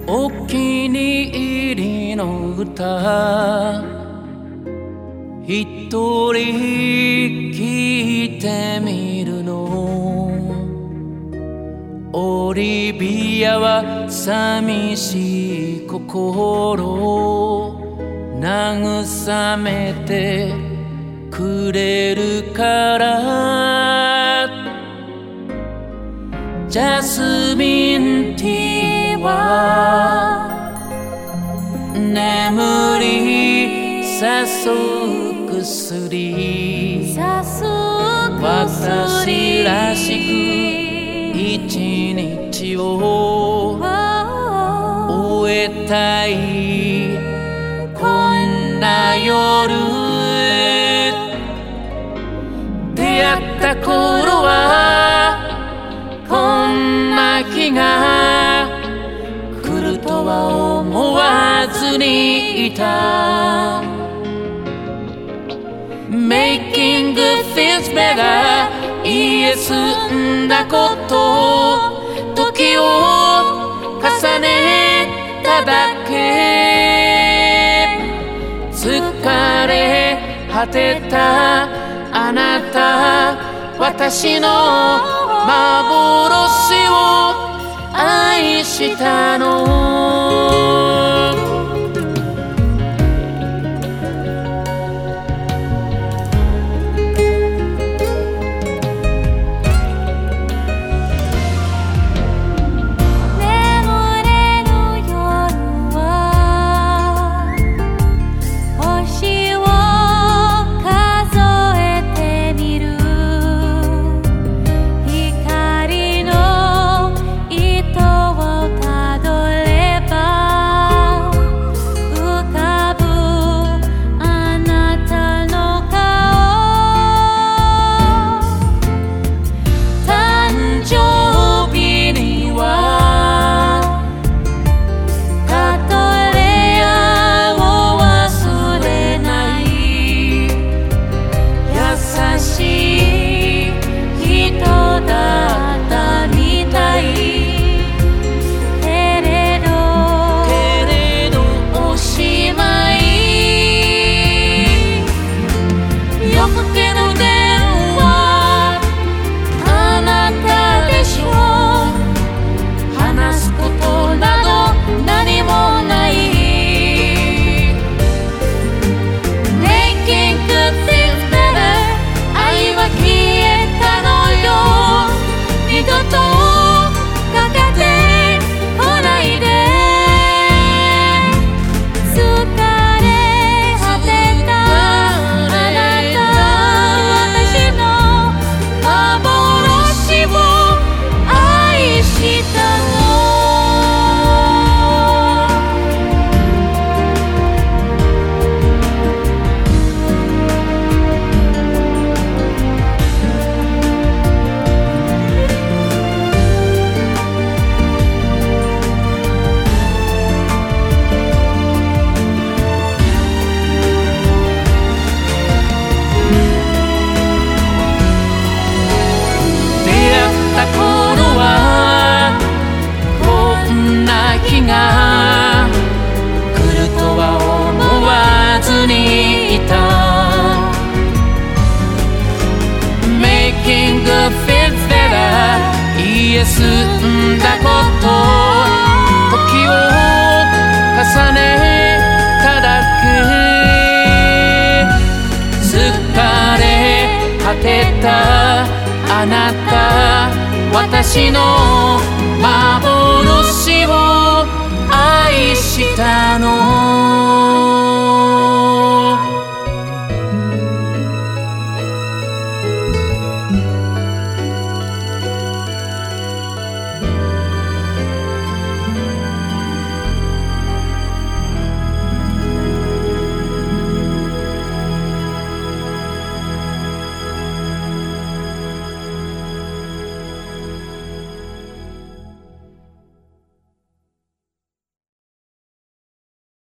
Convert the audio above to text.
お気に入りの歌一人聞いてみるの。オリビアは寂しい心慰めてくれるから。ジャスミンティーは眠り誘う薬。私らしく一日を終えたいこんな夜。出会った頃はこんな日が来るとは思わずにいた。 Making good things better 言え済んだこと時を重ねただけ。疲れ果てたあなた私の幻を愛したの。言え済んだこと時を重ねただけ。疲れ果てたあなた私の幻を愛したの。